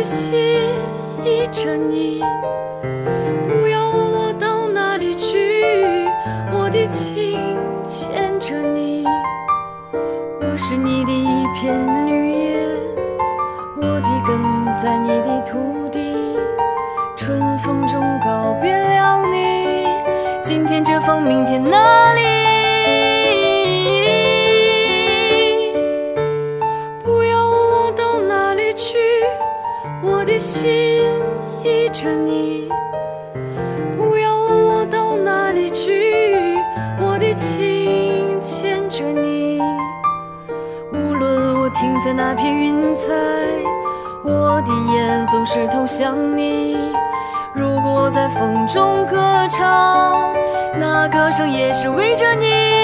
心依着你，不要问我到哪里去，我的情牵着你。我是你的一片绿叶，我的根在你的土地，春风中告别了你，今天这风明天那里。不要问我到哪里去，我的心依着你，不要问我到哪里去，我的情牵着你。无论我停在那片云彩，我的眼总是投向你。如果在风中歌唱，那歌声也是为着你。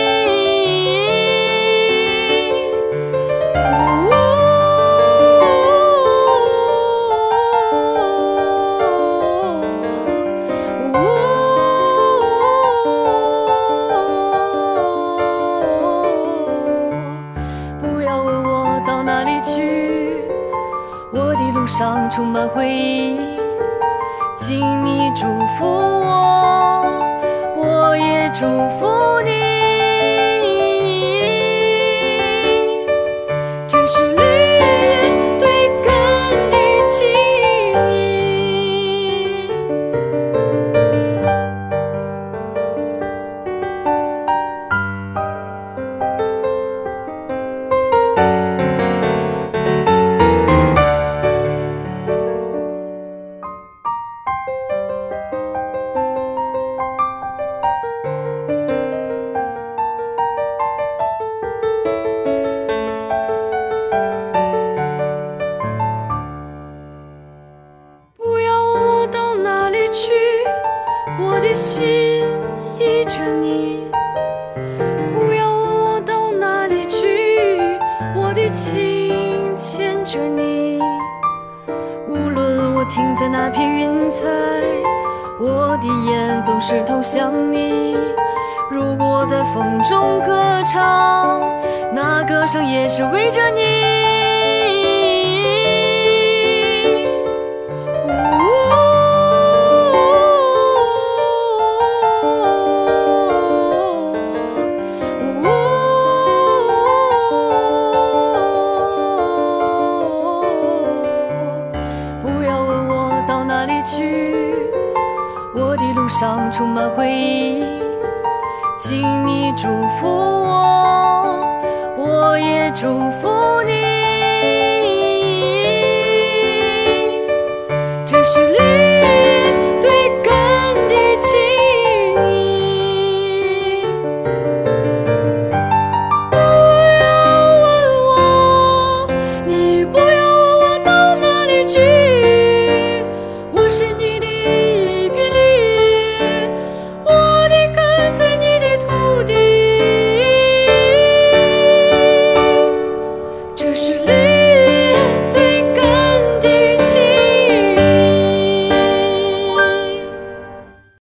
不要问我到哪里去，我的路上充满回忆，请你祝福我，我也祝福你。这是绿叶对根的情谊。我的心依着你，不要问我到哪里去，我的情牵着你。无论我停在那片云彩，我的眼总是投向你。如果在风中歌唱，那歌声也是为着你。我的路上充满回忆，请你祝福我，我也祝福你。